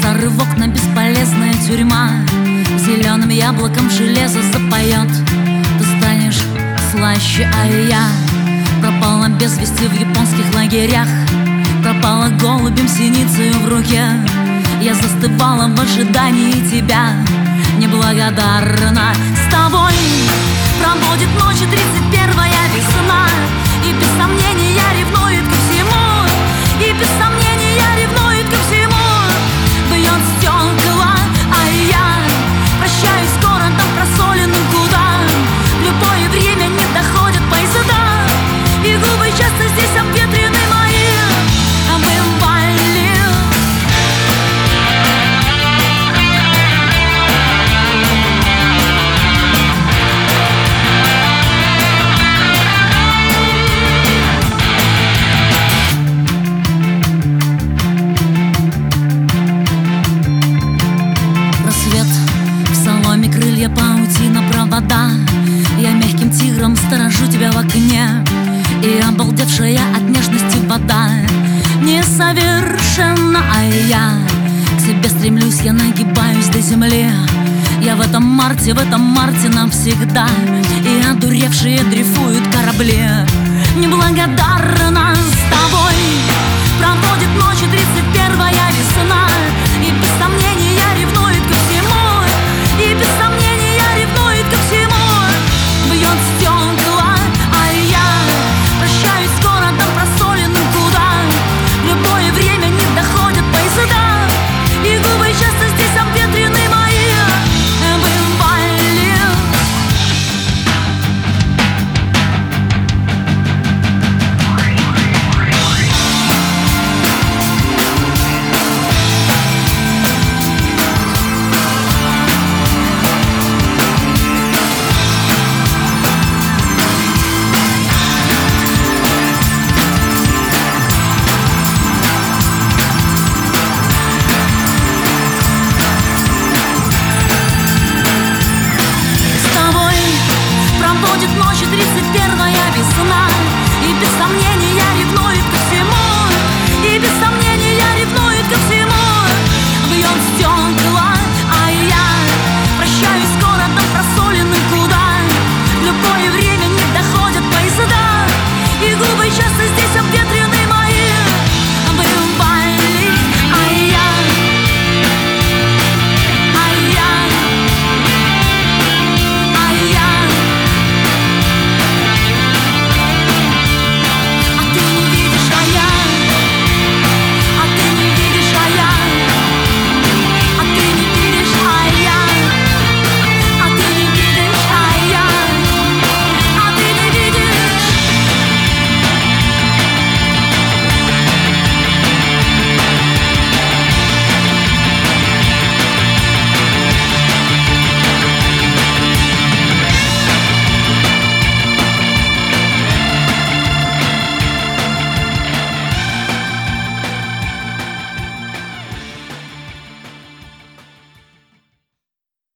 Рывок на бесполезная тюрьма, зеленым яблоком железо запоет. Ты станешь слаще, а я пропала без вести в японских лагерях. Пропала голубем синицею в руке. Я застывала в ожидании тебя, неблагодарна. С тобой пробудет ночи 31-я весна, и без сомнения ревнует ко всему, и без сомнения ревнует ко всему. Бьет стекла, а я прощаюсь с городом просоленным, куда в любое время не доходят поезда, и губы часто здесь обветрены мои обывали. Крылья, паутина, провода. Я мягким тигром сторожу тебя в окне, и обалдевшая от нежности вода несовершенна, а я к себе стремлюсь, я нагибаюсь до земли. Я в этом марте навсегда, и одуревшие дрейфуют корабли. Неблагодарна. С тобой проводит ночи 31-я весна,